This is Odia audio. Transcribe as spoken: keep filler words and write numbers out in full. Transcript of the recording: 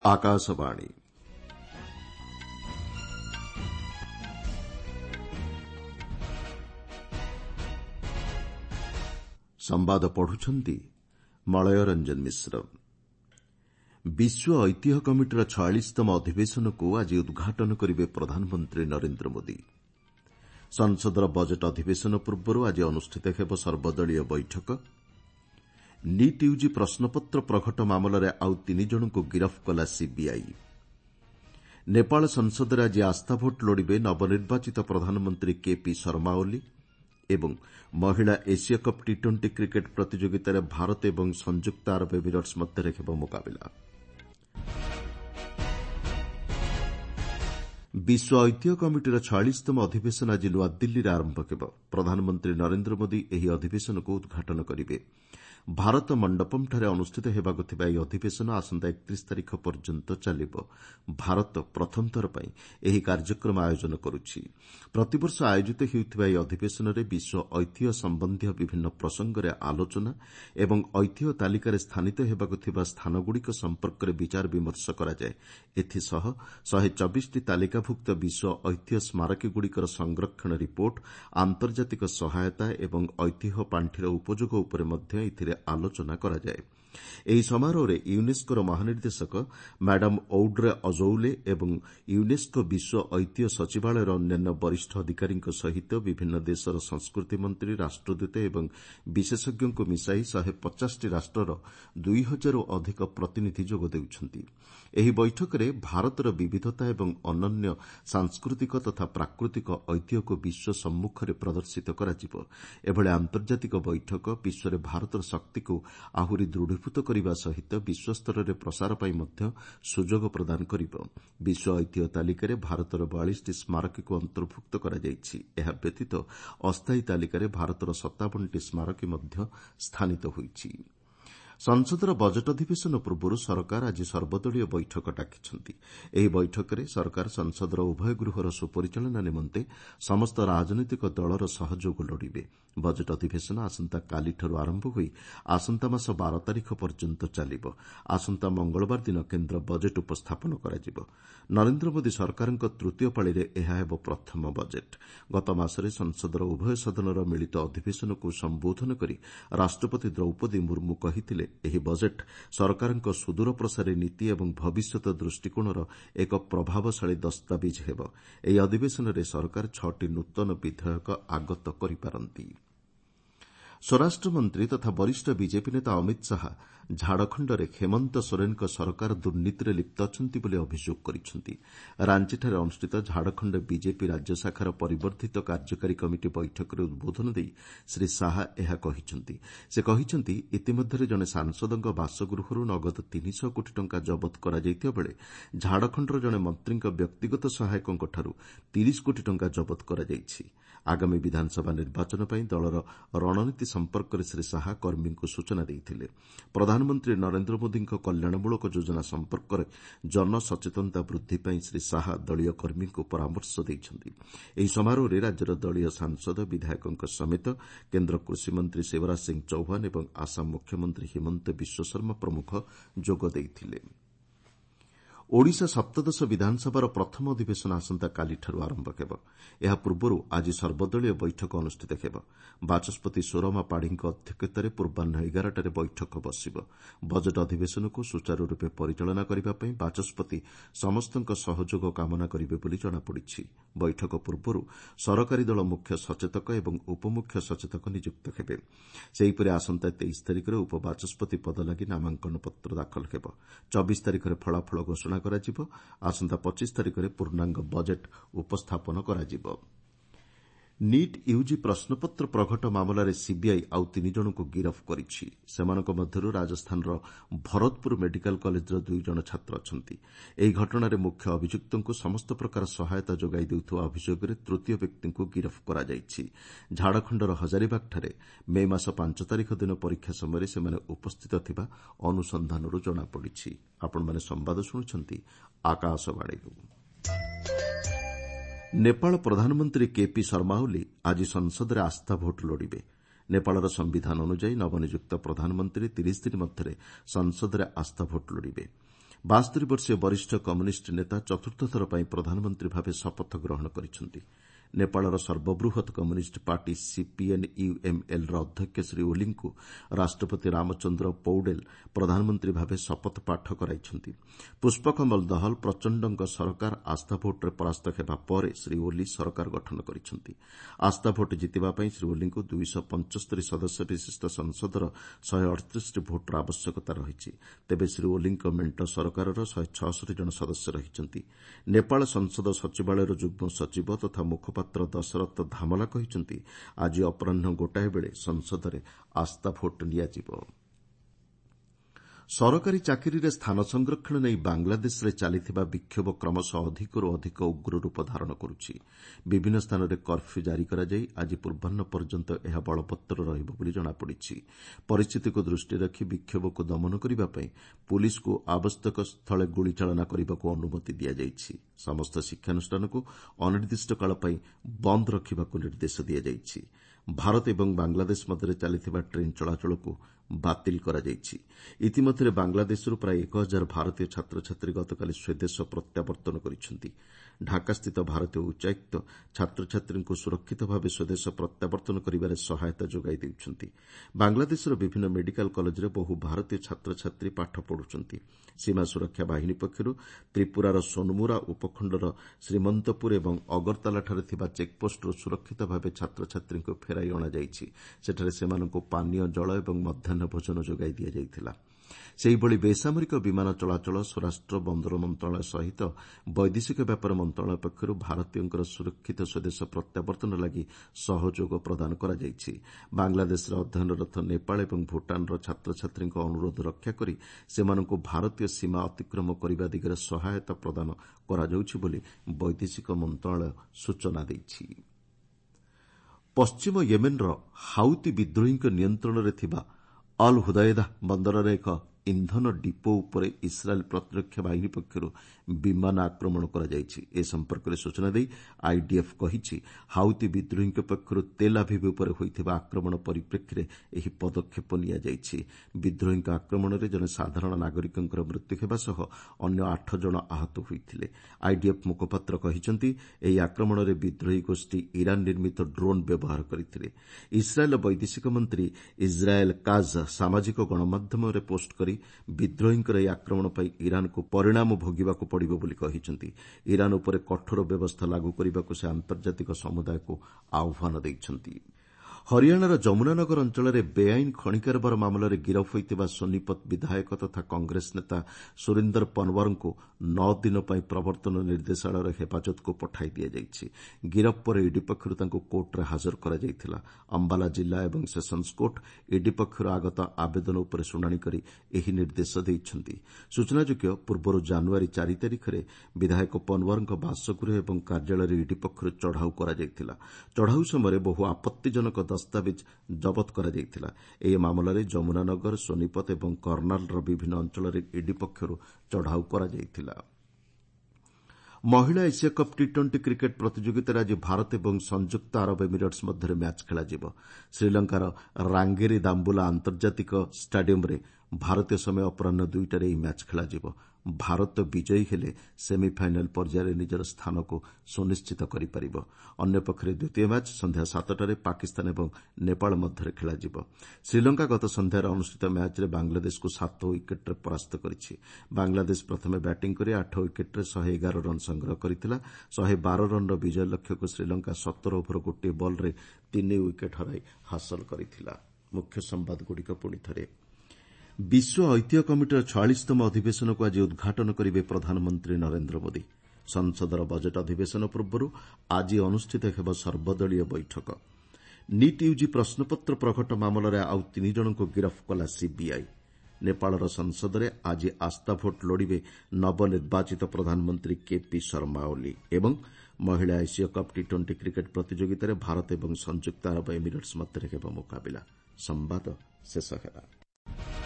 आकाशवाणी संवाद पढ़ुछंती मलय रंजन मिश्र। विश्व ऐतिह्य कमिटर छयालीसतम अधिवेशन को आज उद्घाटन करेंगे प्रधानमंत्री नरेंद्र मोदी। संसदर बजेट अधिवेशन पूर्व आज अनुष्ठित हेब सर्वदलीय बैठक। नीट यूजी प्रश्नपत्र प्रघट मामलें आउ तीन जन को गिरफ कला सीबीआई। नेपाल संसद आज आस्था भोट लोड़े नवनिर्वाचित प्रधानमंत्री केपी शर्मा ओली एवं महिला Asia cup T twenty cricket प्रतियोगितार भारत और संयुक्त अरब एमिरेट्स मध्य हेब मुकाबिला। विश्व ऐतिह्य कमिटर छयालीसतम अधिवेशन आज नुआदिल्ली में आरंभ हेब। प्रधानमंत्री नरेंद्र मोदी ଏହି ଅଧିବେଶନ को उद्घाटन करेंगे। भारत मंडपमଠାରେ ଅନୁଷ୍ଠିତ ହେବାକୁ ଥିବା ଏହି ଅଧିବେଶନ ଆସନ୍ତା ଏକତିରିଶ ତାରିଖ ପର୍ଯ୍ୟନ୍ତ ଚାଲିବ। ଭାରତ ପ୍ରଥମ ଥର ପାଇଁ ଏହି କାର୍ଯ୍ୟକ୍ରମ ଆୟୋଜନ କରୁଛି। ପ୍ରତିବର୍ଷ ଆୟୋଜିତ ହେଉଥିବା ଏହି ଅଧିବେଶନରେ ବିଶ୍ୱ ଐତିହ୍ୟ ସମ୍ବନ୍ଧୀୟ ବିଭିନ୍ନ ପ୍ରସଙ୍ଗରେ ଆଲୋଚନା ଏବଂ ଐତିହ୍ୟ ତାଲିକାରେ ସ୍ଥାନିତ ହେବାକୁ ଥିବା ସ୍ଥାନଗୁଡ଼ିକ ସମ୍ପର୍କରେ ବିଚାର ବିମର୍ଶ କରାଯାଏ। ଏଥିସହ ଶହେ ଚବିଶଟି ତାଲିକାଭୁକ୍ତ ବିଶ୍ୱ ଐତିହ୍ୟ ସ୍ମାରକୀଗୁଡ଼ିକର ସଂରକ୍ଷଣ ରିପୋର୍ଟ, ଆନ୍ତର୍ଜାତିକ ସହାୟତା ଏବଂ ଐତିହ୍ୟ ପାଣ୍ଠିର ଉପଯୋଗ ଉପରେ ମଧ୍ୟ ଏଥିରେ ଆଲୋଚନା କରାଯାଏ। ଏହି ସମାରୋହରେ ୟୁନେସ୍କୋର ମହାନିର୍ଦ୍ଦେଶକ ମ୍ୟାଡାମ ଔଡ୍ରେ ଅଜୌଲେ ଏବଂ ୟୁନେସ୍କୋ ବିଶ୍ୱ ଐତିହ୍ୟ ସଚିବାଳୟର ଅନ୍ୟାନ୍ୟ ବରିଷ୍ଠ ଅଧିକାରୀଙ୍କ ସହିତ ବିଭିନ୍ନ ଦେଶର ସଂସ୍କୃତି ମନ୍ତ୍ରୀ, ରାଷ୍ଟ୍ରଦୂତ ଏବଂ ବିଶେଷଜ୍ଞଙ୍କୁ ମିଶାଇ ଶହେ ପଚାଶଟି ରାଷ୍ଟ୍ରର ଦୁଇ ହଜାରରୁ ଅଧିକ ପ୍ରତିନିଧି ଯୋଗ ଦେଉଛନ୍ତି। ଏହି ବୈଠକରେ ଭାରତର ବିବିଧତା ଏବଂ ଅନନ୍ୟ ସାଂସ୍କୃତିକ ତଥା ପ୍ରାକୃତିକ ଐତିହ୍ୟକୁ ବିଶ୍ୱ ସମ୍ମୁଖରେ ପ୍ରଦର୍ଶିତ କରାଯିବ। ଏଭଳି ଆନ୍ତର୍ଜାତିକ ବୈଠକ ବିଶ୍ୱରେ ଭାରତର ଶକ୍ତିକୁ ଆହୁରି ଦୃଢ଼ୀଭୂତ କରିବା ସହିତ ବିଶ୍ୱସ୍ତରରେ ପ୍ରସାର ପାଇଁ ମଧ୍ୟ ସୁଯୋଗ ପ୍ରଦାନ କରିବ। ବିଶ୍ୱ ଐତିହ୍ୟ ତାଲିକାରେ ଭାରତର ବୟାଳିଶଟି ସ୍ମାରକୀକୁ ଅନ୍ତର୍ଭୁକ୍ତ କରାଯାଇଛି। ଏହା ବ୍ୟତୀତ ଅସ୍ଥାୟୀ ତାଲିକାରେ ଭାରତର ସତାବନଟି ସ୍ମାରକୀ ମଧ୍ୟ ସ୍ଥାନିତ ହୋଇଛି। ସଂସଦର ବଜେଟ୍ ଅଧିବେଶନ ପୂର୍ବରୁ ସରକାର ଆଜି ସର୍ବଦଳୀୟ ବୈଠକ ଡାକିଛନ୍ତି। ଏହି ବୈଠକରେ ସରକାର ସଂସଦର ଉଭୟ ଗୃହର ସୁପରିଚାଳନା ନିମନ୍ତେ ସମସ୍ତ ରାଜନୈତିକ ଦଳର ସହଯୋଗ ଲୋଡ଼ିବେ। ବଜେଟ୍ ଅଧିବେଶନ ଆସନ୍ତାକାଲିଠାରୁ ଆରମ୍ଭ ହୋଇ ଆସନ୍ତା ମାସ ବାର ତାରିଖ ପର୍ଯ୍ୟନ୍ତ ଚାଲିବ। ଆସନ୍ତା ମଙ୍ଗଳବାର ଦିନ କେନ୍ଦ୍ର ବଜେଟ୍ ଉପସ୍ଥାପନ କରାଯିବ। ନରେନ୍ଦ୍ର ମୋଦି ସରକାରଙ୍କ ତୃତୀୟ ପାଳିରେ ଏହା ହେବ ପ୍ରଥମ ବଜେଟ୍। ଗତ ମାସରେ ସଂସଦର ଉଭୟ ସଦନର ମିଳିତ ଅଧିବେଶନକୁ ସମ୍ବୋଧନ କରି ରାଷ୍ଟ୍ରପତି ଦ୍ରୌପଦୀ ମୁର୍ମୁ କହିଥିଲେ, ଏହି ବଜେଟ୍ ସରକାରଙ୍କ ସୁଦୂର ପ୍ରସାରୀ ନୀତି ଏବଂ ଭବିଷ୍ୟତ ଦୃଷ୍ଟିକୋଣର ଏକ ପ୍ରଭାବଶାଳୀ ଦସ୍ତାବିଜ୍ ହେବ। ଏହି ଅଧିବେଶନରେ ସରକାର ଛଅଟି ନୂତନ ବିଧେୟକ ଆଗତ କରିପାରନ୍ତି। ସ୍ୱରାଷ୍ଟ୍ରମନ୍ତ୍ରୀ ତଥା ବରିଷ୍ଠ ବିଜେପି ନେତା ଅମିତ ଶାହା ଝାଡ଼ଖଣ୍ଡରେ ହେମନ୍ତ ସୋରେନଙ୍କ ସରକାର ଦୁର୍ନୀତିରେ ଲିପ୍ତ ଅଛନ୍ତି ବୋଲି ଅଭିଯୋଗ କରିଛନ୍ତି। ରାଞ୍ଚିଠାରେ ଅନୁଷ୍ଠିତ ଝାଡ଼ଖଣ୍ଡ ବିଜେପି ରାଜ୍ୟ ଶାଖାର ପରିବର୍ଦ୍ଧିତ କାର୍ଯ୍ୟକାରୀ କମିଟି ବୈଠକରେ ଉଦ୍ବୋଧନ ଦେଇ ଶ୍ରୀ ଶାହା ଏହା କହିଛନ୍ତି। ସେ କହିଛନ୍ତି, ଇତିମଧ୍ୟରେ ଜଣେ ସାଂସଦଙ୍କ ବାସଗୃହରୁ ନଗଦ ତିନିଶହ କୋଟି ଟଙ୍କା ଜବତ କରାଯାଇଥିବା ବେଳେ ଝାଡ଼ଖଣ୍ଡର ଜଣେ ମନ୍ତ୍ରୀଙ୍କ ବ୍ୟକ୍ତିଗତ ସହାୟକଙ୍କଠାରୁ ତିରିଶ କୋଟି ଟଙ୍କା ଜବତ କରାଯାଇଛି। ଆଗାମୀ ବିଧାନସଭା ନିର୍ବାଚନ ପାଇଁ ଦଳର ରଣନୀତି ସମ୍ପର୍କରେ ଶ୍ରୀ ଶାହା କର୍ମୀଙ୍କୁ ସୂଚନା ଦେଇଥିଲେ। ପ୍ରଧାନମନ୍ତ୍ରୀ ନରେନ୍ଦ୍ର ମୋଦିଙ୍କ କଲ୍ୟାଣମୂଳକ ଯୋଜନା ସମ୍ପର୍କରେ ଜନସଚେତନତା ବୃଦ୍ଧି ପାଇଁ ଶ୍ରୀ ଶାହା ଦଳୀୟ କର୍ମୀଙ୍କୁ ପରାମର୍ଶ ଦେଇଛନ୍ତି। ଏହି ସମାରୋହରେ ରାଜ୍ୟର ଦଳୀୟ ସାଂସଦ, ବିଧାୟକଙ୍କ ସମେତ କେନ୍ଦ୍ର କୃଷିମନ୍ତ୍ରୀ ଶିବରାଜ ସିଂ ଚୌହାନ ଏବଂ ଆସାମ ମୁଖ୍ୟମନ୍ତ୍ରୀ ହିମନ୍ତ ବିଶ୍ୱ ଶର୍ମା ପ୍ରମୁଖ ଯୋଗ ଦେଇଥିଲେ। ଓଡ଼ିଶା ସପ୍ତଦଶ ବିଧାନସଭାର ପ୍ରଥମ ଅଧିବେଶନ ଆସନ୍ତାକାଲିଠାରୁ ଆରମ୍ଭ ହେବ। ଏହା ପୂର୍ବରୁ ଆଜି ସର୍ବଦଳୀୟ ବୈଠକ ଅନୁଷ୍ଠିତ ହେବ। ବାଚସ୍ପତି ସୁରମା ପାଢ଼ୀଙ୍କ ଅଧ୍ୟକ୍ଷତାରେ ପୂର୍ବାହ୍ନ ଏଗାରଟାରେ ବୈଠକ ବସିବ। ବଜେଟ୍ ଅଧିବେଶନକୁ ସୁଚାରୁରୂପେ ପରିଚାଳନା କରିବା ପାଇଁ ବାଚସ୍ପତି ସମସ୍ତଙ୍କ ସହଯୋଗ କାମନା କରିବେ ବୋଲି ଜଣାପଡ଼ିଛି। ବୈଠକ ପୂର୍ବରୁ ସରକାରୀ ଦଳ ମୁଖ୍ୟ ସଚେତକ ଏବଂ ଉପମୁଖ୍ୟ ସଚେତକ ନିଯୁକ୍ତ ହେବେ। ସେହିପରି ଆସନ୍ତା ତେଇଶ ତାରିଖରେ ଉପବାଚସ୍ପତି ପଦ ଲାଗି ନାମାଙ୍କନ ପତ୍ର ଦାଖଲ ହେବ। ଚବିଶ ତାରିଖରେ ଫଳାଫଳ ଘୋଷଣା କରାଯିବ। ଆସନ୍ତା ପଚିଶ ତାରିଖରେ ପୂର୍ଣ୍ଣାଙ୍ଗ ବଜେଟ୍ ଉପସ୍ଥାପନ କରାଯିବ। ନିଟ୍ ୟୁଜି ପ୍ରଶ୍ନପତ୍ର ପ୍ରଘଟ ମାମଲାରେ ସିବିଆଇ ଆଉ ତିନି ଜଣଙ୍କୁ ଗିରଫ କରିଛି। ସେମାନଙ୍କ ମଧ୍ୟରୁ ରାଜସ୍ଥାନର ଭରତପୁର ମେଡିକାଲ କଲେଜର ଦୁଇ ଜଣ ଛାତ୍ର ଅଛନ୍ତି। ଏହି ଘଟଣାରେ ମୁଖ୍ୟ ଅଭିଯୁକ୍ତଙ୍କୁ ସମସ୍ତ ପ୍ରକାର ସହାୟତା ଯୋଗାଇ ଦେଉଥିବା ଅଭିଯୋଗରେ ତୃତୀୟ ବ୍ୟକ୍ତିଙ୍କୁ ଗିରଫ କରାଯାଇଛି। ଝାଡ଼ଖଣ୍ଡର ହଜାରିବାଗଠାରେ ମେ ମାସ ପାଞ୍ଚ ତାରିଖ ଦିନ ପରୀକ୍ଷା ସମୟରେ ସେମାନେ ଉପସ୍ଥିତ ଥିବା ଅନୁସନ୍ଧାନରୁ ଜଣାପଡ଼ିଛି। ଆପଣମାନେ ସମ୍ବାଦ ଶୁଣୁଛନ୍ତି ଆକାଶବାଣୀରୁ। नेपाल प्रधानमंत्री केपी शर्मा ओली आज संसद में आस्था भोट लोड़े। नेपालर संविधान अनुଯାୟୀ नवनियुक्त प्रधानमंत्री तीस दिन मध्य संसद में आस्था भोट लोड़े। ବାସ୍ତରୀ ବର୍ଷୀୟ ବରିଷ୍ଠ କମ୍ୟୁନିଷ୍ଟ ନେତା ଚତୁର୍ଥ ଥର ପାଇଁ ପ୍ରଧାନମନ୍ତ୍ରୀ ଭାବେ ଶପଥ ଗ୍ରହଣ କରିଛନ୍ତି। ନେପାଳର ସର୍ବବୃହତ୍ କମ୍ୟୁନିଷ୍ଟ ପାର୍ଟି ସିପିଏନ୍ୟୁଏମ୍ଏଲ୍ର ଅଧ୍ୟକ୍ଷ ଶ୍ରୀ ଓଲିଙ୍କୁ ରାଷ୍ଟ୍ରପତି ରାମଚନ୍ଦ୍ର ପୌଡେଲ୍ ପ୍ରଧାନମନ୍ତ୍ରୀ ଭାବେ ଶପଥ ପାଠ କରାଇଛନ୍ତି। ପୁଷ୍ପକମଲ ଦହଲ ପ୍ରଚଣ୍ଡଙ୍କ ସରକାର ଆସ୍ଥା ଭୋଟ୍ରେ ପରାସ୍ତ ହେବା ପରେ ଶ୍ରୀ ଓଲି ସରକାର ଗଠନ କରିଛନ୍ତି। ଆସ୍ଥା ଭୋଟ୍ ଜିତିବା ପାଇଁ ଶ୍ରୀ ଓଲିଙ୍କୁ ଦୁଇଶହ ପଞ୍ଚସ୍ତରୀ ସଦସ୍ୟ ବିଶିଷ୍ଟ ସଂସଦର ଶହେ ଅଠତିରିଶଟି ଭୋଟ୍ର ଆବଶ୍ୟକତା ରହିଛି। ତେବେ ଶ୍ରୀ ଓଲିଙ୍କ ମେଣ୍ଟ ସରକାରର ଶହେ ଛଅଷଠି ଜଣ ସଦସ୍ୟ ରହିଛନ୍ତି। ନେପାଳ ସଂସଦ ସଚିବାଳୟର ଯୁଗ୍ମ ସଚିବ ତଥା ମୁଖପାତ୍ର ଦଶରଥ ଧାମଲା କହିଛନ୍ତି, ଆଜି ଅପରାହ୍ନ ଗୋଟାଏ ବେଳେ ସଂସଦରେ ଆସ୍ଥା ଭୋଟ୍ ନିଆଯିବ। ସରକାରୀ ଚାକିରିରେ ସ୍ଥାନ ସଂରକ୍ଷଣ ନେଇ ବାଂଲାଦେଶରେ ଚାଲିଥିବା ବିକ୍ଷୋଭ କ୍ରମଶଃ ଅଧିକରୁ ଅଧିକ ଉଗ୍ର ରୂପ ଧାରଣ କରୁଛି। ବିଭିନ୍ନ ସ୍ଥାନରେ କର୍ଫ୍ୟୁ ଜାରି କରାଯାଇ ଆଜି ପୂର୍ବାହ୍ନ ପର୍ଯ୍ୟନ୍ତ ଏହା ବଳବତ୍ତର ରହିବ ବୋଲି ଜଣାପଡ଼ିଛି। ପରିସ୍ଥିତିକୁ ଦୃଷ୍ଟିରେ ରଖି ବିକ୍ଷୋଭକୁ ଦମନ କରିବା ପାଇଁ ପୁଲିସକୁ ଆବଶ୍ୟକ ସ୍ଥଳେ ଗୁଳିଚାଳନା କରିବାକୁ ଅନୁମତି ଦିଆଯାଇଛି। ସମସ୍ତ ଶିକ୍ଷାନୁଷ୍ଠାନକୁ ଅନିର୍ଦ୍ଦିଷ୍ଟ କାଳ ପାଇଁ ବନ୍ଦ ରଖିବାକୁ ନିର୍ଦ୍ଦେଶ ଦିଆଯାଇଛି। ଭାରତ ଏବଂ ବାଂଲାଦେଶ ମଧ୍ୟରେ ଚାଲିଥିବା ଟ୍ରେନ୍ ଚଳାଚଳକୁ ବାତିଲ କରାଯାଇଛି। ଇତିମଧ୍ୟରେ ବାଂଲାଦେଶରୁ ପ୍ରାୟ ଏକ ହଜାର ଭାରତୀୟ ଛାତ୍ରଛାତ୍ରୀ ଗତକାଲି ସ୍ୱଦେଶ ପ୍ରତ୍ୟାବର୍ତ୍ତନ କରିଛନ୍ତି। ଢାକାସ୍ଥିତ ଭାରତୀୟ ଉଚ୍ଚାୟୁକ୍ତ ଛାତ୍ରଛାତ୍ରୀଙ୍କୁ ସୁରକ୍ଷିତ ଭାବେ ସ୍ୱଦେଶ ପ୍ରତ୍ୟାବର୍ତ୍ତନ କରିବାରେ ସହାୟତା ଯୋଗାଇ ଦେଉଛନ୍ତି। ବାଂଲାଦେଶର ବିଭିନ୍ନ ମେଡିକାଲ କଲେଜରେ ବହୁ ଭାରତୀୟ ଛାତ୍ରଛାତ୍ରୀ ପାଠ ପଢୁଛନ୍ତି। ସୀମା ସୁରକ୍ଷା ବାହିନୀ ପକ୍ଷରୁ ତ୍ରିପୁରାର ସୋନମୁରା ଉପଖଣ୍ଡର ଶ୍ରୀମନ୍ତପୁର ଏବଂ ଅଗରତାଲାଠାରେ ଥିବା ଚେକ୍ପୋଷ୍ଟରୁ ସୁରକ୍ଷିତ ଭାବେ ଛାତ୍ରଛାତ୍ରୀଙ୍କୁ ଫେରାଇ ଅଣାଯାଇଛି। ସେଠାରେ ସେମାନଙ୍କୁ ପାନୀୟ ଜଳ ଏବଂ ମଧ୍ୟାହ୍ନ ଭୋଜନ ଯୋଗାଇ ଦିଆଯାଇଥିଲା। ସେହିଭଳି ବେସାମରିକ ବିମାନ ଚଳାଚଳ, ସ୍ୱରାଷ୍ଟ୍ର, ବନ୍ଦର ମନ୍ତ୍ରଣାଳୟ ସହିତ ବୈଦେଶିକ ବ୍ୟାପାର ମନ୍ତ୍ରଣାଳୟ ପକ୍ଷରୁ ଭାରତୀୟଙ୍କର ସୁରକ୍ଷିତ ସ୍ୱଦେଶ ପ୍ରତ୍ୟାବର୍ତ୍ତନ ଲାଗି ସହଯୋଗ ପ୍ରଦାନ କରାଯାଇଛି। ବାଂଲାଦେଶରେ ଅଧ୍ୟୟନରତ ନେପାଳ ଏବଂ ଭୁଟାନର ଛାତ୍ରଛାତ୍ରୀଙ୍କ ଅନୁରୋଧ ରକ୍ଷା କରି ସେମାନଙ୍କୁ ଭାରତୀୟ ସୀମା ଅତିକ୍ରମ କରିବା ଦିଗରେ ସହାୟତା ପ୍ରଦାନ କରାଯାଉଛି ବୋଲି ବୈଦେଶିକ ମନ୍ତ୍ରଣାଳୟ ସୂଚନା ଦେଇଛି। ପଶ୍ଚିମ ୟେମେନ୍ର ହାଉତି ବିଦ୍ରୋହୀଙ୍କ ନିୟନ୍ତ୍ରଣରେ ଥିବା ଅଲ୍ ହୁଦାଇଦା ବନ୍ଦରରେ ଏକ ଇନ୍ଧନ ଡିପୋ ଉପରେ ଇସ୍ରାଏଲ୍ ପ୍ରତିରକ୍ଷା ବାହିନୀ ପକ୍ଷରୁ ବିମାନ ଆକ୍ରମଣ କରାଯାଇଛି। ଏ ସମ୍ପର୍କରେ ସୂଚନା ଦେଇ ଆଇଡିଏଫ୍ କହିଛି, ହାଉତି ବିଦ୍ରୋହୀଙ୍କ ପକ୍ଷରୁ ତେଲ୍ ଆଭିଭ୍ ଉପରେ ହୋଇଥିବା ଆକ୍ରମଣ ପରିପ୍ରେକ୍ଷୀରେ ଏହି ପଦକ୍ଷେପ ନିଆଯାଇଛି। ବିଦ୍ରୋହୀଙ୍କ ଆକ୍ରମଣରେ ଜଣେ ସାଧାରଣ ନାଗରିକଙ୍କର ମୃତ୍ୟୁ ହେବା ସହ ଅନ୍ୟ ଆଠ ଜଣ ଆହତ ହୋଇଥିଲେ। ଆଇଡିଏଫ୍ ମୁଖପାତ୍ର କହିଛନ୍ତି, ଏହି ଆକ୍ରମଣରେ ବିଦ୍ରୋହୀ ଗୋଷ୍ଠୀ ଇରାନ୍ ନିର୍ମିତ ଡ୍ରୋନ୍ ବ୍ୟବହାର କରିଥିଲେ। ଇସ୍ରାଏଲ୍ ବୈଦେଶିକ ମନ୍ତ୍ରୀ ଇସ୍ରାଏଲ୍ କାଜ୍ ସାମାଜିକ ଗଣମାଧ୍ୟମରେ ପୋଷ୍ଟ କରି ବିଦ୍ରୋହୀଙ୍କର ଏହି ଆକ୍ରମଣ ପାଇଁ ଇରାନ୍କୁ ପରିଣାମ ଭୋଗିବାକୁ ପଡ଼ିବ ବୋଲି କହିଛନ୍ତି। ଇରାନ୍ ଉପରେ କଠୋର ବ୍ୟବସ୍ଥା ଲାଗୁ କରିବାକୁ ସେ ଆନ୍ତର୍ଜାତିକ ସମୁଦାୟକୁ ଆହ୍ୱାନ ଦେଇଛନ୍ତି। ହରିୟାଣାର ଯମୁନାନଗର ଅଞ୍ଚଳରେ ବେଆଇନ ଖଣି କାରବାର ମାମଲାରେ ଗିରଫ ହୋଇଥିବା ସୋନିପତ ବିଧାୟକ ତଥା କଂଗ୍ରେସ ନେତା ସୁରିନ୍ଦର ପନୱାରଙ୍କୁ ନଅ ଦିନ ପାଇଁ ପ୍ରବର୍ତ୍ତନ ନିର୍ଦ୍ଦେଶାଳୟର ହେପାଜତକୁ ପଠାଇ ଦିଆଯାଇଛି। ଗିରଫ ପରେ ଇଡି ପକ୍ଷରୁ ତାଙ୍କୁ କୋର୍ଟରେ ହାଜର କରାଯାଇଥିଲା। ଅମ୍ବାଲା ଜିଲ୍ଲା ଏବଂ ସେସନ୍ସ କୋର୍ଟ ଇଡି ପକ୍ଷରୁ ଆଗତ ଆବେଦନ ଉପରେ ଶୁଣାଣି କରି ଏହି ନିର୍ଦ୍ଦେଶ ଦେଇଛନ୍ତି। ସୂଚନାଯୋଗ୍ୟ, ପୂର୍ବରୁ ଜାନୁଆରୀ ଚାରି ତାରିଖରେ ବିଧାୟକ ପନୱାରଙ୍କ ବାସଗୃହ ଏବଂ କାର୍ଯ୍ୟାଳୟରେ ଇଡି ପକ୍ଷରୁ ଚଢ଼ାଉ କରାଯାଇଥିଲା। ଚଢ଼ାଉ ସମୟରେ ବହୁ ଆପତ୍ତିଜନକ ଦସ୍ତାବିଜ ଜବତ କରାଯାଇଥିଲା। ଏହି ମାମଲାରେ ଯମୁନାନଗର, ସୋନିପତ ଏବଂ କର୍ଣ୍ଣାଲର ବିଭିନ୍ନ ଅଞ୍ଚଳରେ ଇଡି ପକ୍ଷରୁ ଚଢ଼ାଉ କରାଯାଇଥିଲା। ମହିଳା Asia cup T twenty cricket ପ୍ରତିଯୋଗିତାରେ ଆଜି ଭାରତ ଏବଂ ସଂଯୁକ୍ତ ଆରବ ଏମିରେଟ୍ସ ମଧ୍ୟରେ ମ୍ୟାଚ୍ ଖେଳାଯିବ। ଶ୍ରୀଲଙ୍କାର ରାଙ୍ଗେରି ଦାମ୍ବୁଲା ଆନ୍ତର୍ଜାତିକ ଷ୍ଟାଡିୟମ୍ରେ ଭାରତୀୟ ସମୟ ଅପରାହ୍ନ ଦୁଇଟାରେ ଏହି ମ୍ୟାଚ୍ ଖେଳାଯିବ। ଭାରତ ବିଜୟୀ ହେଲେ ସେମିଫାଇନାଲ୍ ପର୍ଯ୍ୟାୟରେ ନିଜର ସ୍ଥାନକୁ ସୁନିଶ୍ଚିତ କରିପାରିବ। ଅନ୍ୟପକ୍ଷରେ ଦ୍ୱିତୀୟ ମ୍ୟାଚ୍ ସନ୍ଧ୍ୟା ସାତଟାରେ ପାକିସ୍ତାନ ଏବଂ ନେପାଳ ମଧ୍ୟରେ ଖେଳାଯିବ। ଶ୍ରୀଲଙ୍କା ଗତ ସନ୍ଧ୍ୟାରେ ଅନୁଷ୍ଠିତ ମ୍ୟାଚ୍ରେ ବାଂଲାଦେଶକୁ ସାତ ୱିକେଟ୍ରେ ପରାସ୍ତ କରିଛି। ବାଂଲାଦେଶ ପ୍ରଥମେ ବ୍ୟାଟିଂ କରି ଆଠ ୱିକେଟ୍ରେ ଶହେ ଏଗାର ରନ୍ ସଂଗ୍ରହ କରିଥିଲା। ଶହେ ବାର ରନ୍ର ବିଜୟ ଲକ୍ଷ୍ୟକୁ ଶ୍ରୀଲଙ୍କା ସତର ଓଭର ଗୋଟିଏ ବଲ୍ରେ ତିନି ୱିକେଟ୍ ହରାଇ ହାସଲ କରିଥିଲା। ମୁଖ୍ୟ ସମ୍ବାଦଗୁଡ଼ିକ ପୁଣିଥରେ। ବିଶ୍ୱ ଐତିହ୍ୟ କମିଟିର ଛୟାଳିଶତମ ଅଧିବେଶନକୁ ଆଜି ଉଦ୍ଘାଟନ କରିବେ ପ୍ରଧାନମନ୍ତ୍ରୀ ନରେନ୍ଦ୍ର ମୋଦି। ସଂସଦର ବଜେଟ୍ ଅଧିବେଶନ ପୂର୍ବରୁ ଆଜି ଅନୁଷ୍ଠିତ ହେବ ସର୍ବଦଳୀୟ ବୈଠକ। ନିଟ୍ ୟୁଜି ପ୍ରଶ୍ନପତ୍ର ପ୍ରଘଟ ମାମଲାରେ ଆଉ ତିନି ଜଣଙ୍କୁ ଗିରଫ କଲା ସିବିଆଇ। ନେପାଳର ସଂସଦରେ ଆଜି ଆସ୍ଥା ଭୋଟ୍ ଲୋଡ଼ିବେ ନବନିର୍ବାଚିତ ପ୍ରଧାନମନ୍ତ୍ରୀ କେପି ଶର୍ମା ଓଲି। ଏବଂ ମହିଳା ଏସୀୟ କପ୍ ଟି ଟ୍ୱେଣ୍ଟି କ୍ରିକେଟ୍ ପ୍ରତିଯୋଗିତାରେ ଭାରତ ଏବଂ ସଂଯୁକ୍ତ ଆରବ ଏମିରେଟ୍ସ ମଧ୍ୟରେ ହେବ ମୁକାବିଲା। ସମ୍ବାଦ ଶେଷ ହେଲା।